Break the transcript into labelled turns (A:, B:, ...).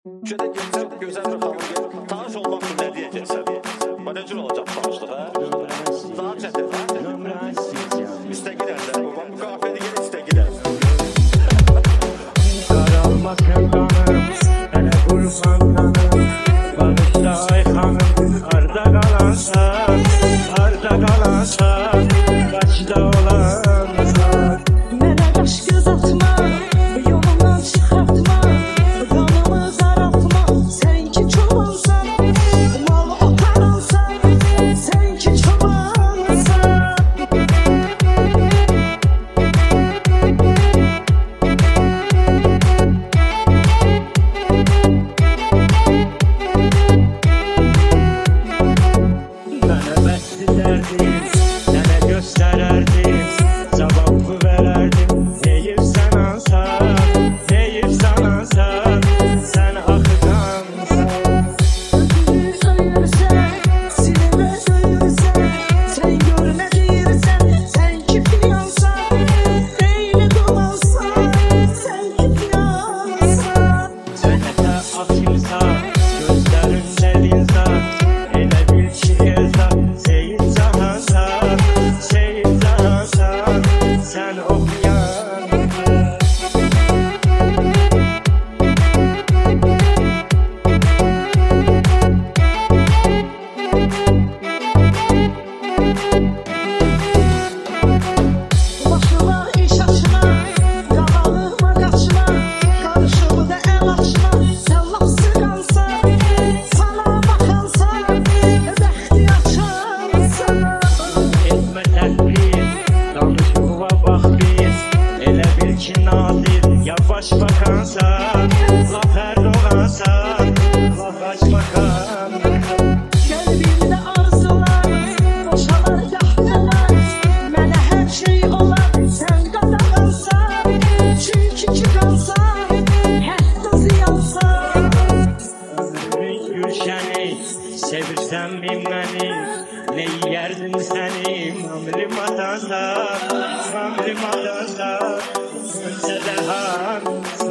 A: Şöyle geçsem güzel bir hanım gel. Tanış olmak için ne diyeceksin? Bu ne cür olacak tanışlık ha? Daha çetin ha? İste giderler. Bu kafede gel iste gider.
B: Karalmak kanım, hele kurban kanım. Barışta ayhanım, arda kalansa, başta olansa.
C: Mənə qaş göz atma, yolumdan çıxartma, qanımı zaraltma. Sən ki çobansan, malı otaransan, sən ki çobansan.
B: Mənə bəsli dərdin, sənə göstərərdim, cavabı verərdim. Deyirsən ansan, sən axıdansan.
C: Ölürsən, sinimə döyürsən, sən gör nə deyirsən, sən ki fiyansan. Eyni dolansan, sən ki fiyansan.
B: Sənətə atılsa, gözlərin dəlinsa, elə bil ki elzaq, seyid cahansan, sən oxuyan.
C: Başıma iş açma, qavalığıma qaçma, qarışımı da əl açma. Sən laf sıqansan, sana baxansan, bəxti açansan.
B: Etmə tədbir, danış yuva bax biz, elə bil ki nadir, ya başbakansan, laf hər doğansan, laf başbakan.
C: Qəlbimdə arzular, boşalar qəhvələr. Mənə hər şey olar, sən qadağansan. Çünki çıxansan, hətta ziyansan.
B: Ömrün gülşəni, sevirsən min məni, nə yiyərdim səni, ömrüm atansan, ömsə də han.